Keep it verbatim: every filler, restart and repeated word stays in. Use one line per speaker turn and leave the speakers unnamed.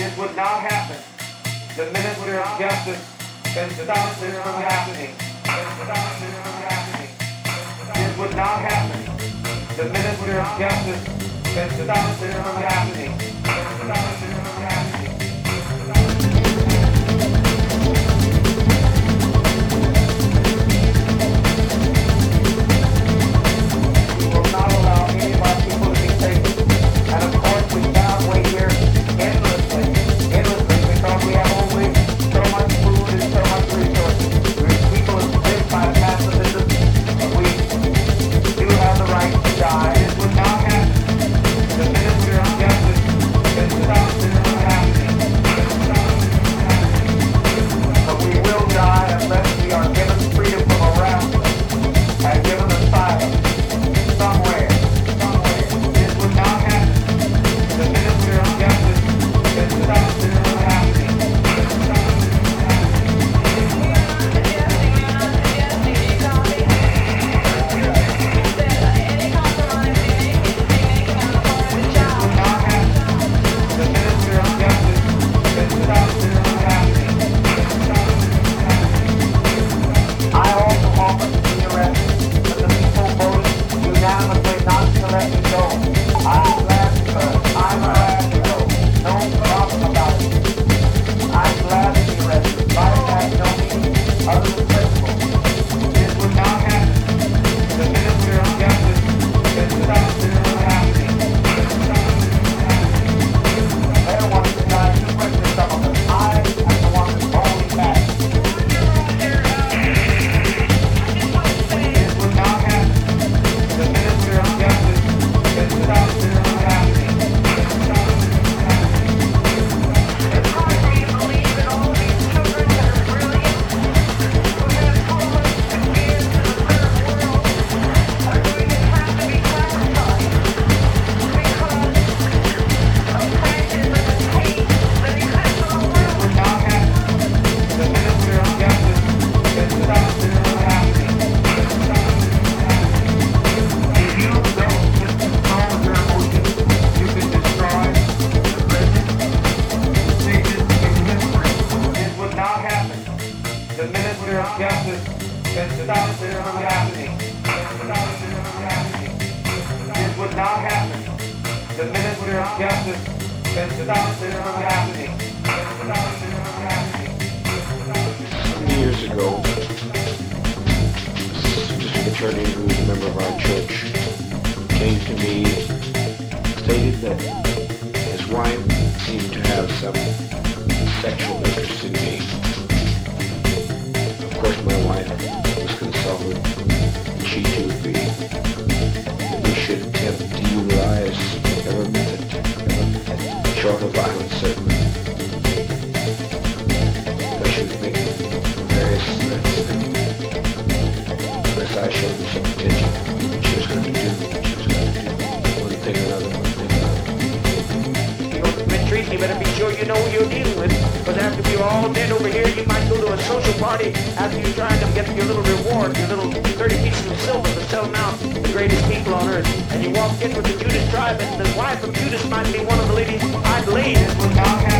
This would not happen. The minister of justice can stop this from happening. Can stop this from happening. This would not happen. The minister of justice can stop this from happening. Can stop this from happening. We will not allow any of our people to be taken. And of course, we cannot wait here endlessly, endlessly, because we have only so much food and so much resources. We're people who live by pacifism, and we do have the right to die. This would not happen. The minister of justice can stop this from happening. But we will die unless we are given freedom from arrest and given asylum somewhere. Somewhere. This would not happen. The minister of justice can stop this from happening. I also offered to be arrested, but the people voted unanimously not to let me go. I'm glad to go. I'm glad to go. No problem about it. I'm glad to be arrested. Life has no meaning other than principle. This would not happen. The minister of justice can stop this from happening. There was the guy who put this up on the I am the one who's holding back. This would not happen. The minister of justice can stop this from happening.
It's hard for you to believe in all these children that are brilliant, who have told us to get into the third world, are going to have to be sacrificed because of fascism and hate that exists in the
This
world.
would not happen. The minister of justice can stop this from happening. If you don't just control your emotions, you can destroy the present, the stages in history. This would not happen. The minister of justice can stop this from happening. Can stop this from happening. This would not happen. The minister of justice can stop this from happening. Can stop this from happening.
Some years ago, a district attorney who was a member of our church came to me and stated that his wife seemed to have some sexual interest in me. Of course, my wife was consulted, and she too agreed that we should attempt to utilize whatever method, short of violence, certainly. Because she was making various threats that unless I showed her some attention, she was going to do, she was going to do one thing or another, one thing or another.
You know, Miss Tracy, you better be sure you know who you're dealing with. Because after we're all dead over here, you might go to a social party after you're trying to get your little reward, your little thirty pieces of silver for selling out the greatest people on earth. And you walk in with the Judas tribe, and the wife of Judas might be one of the ladies I've laid.
This would not happen.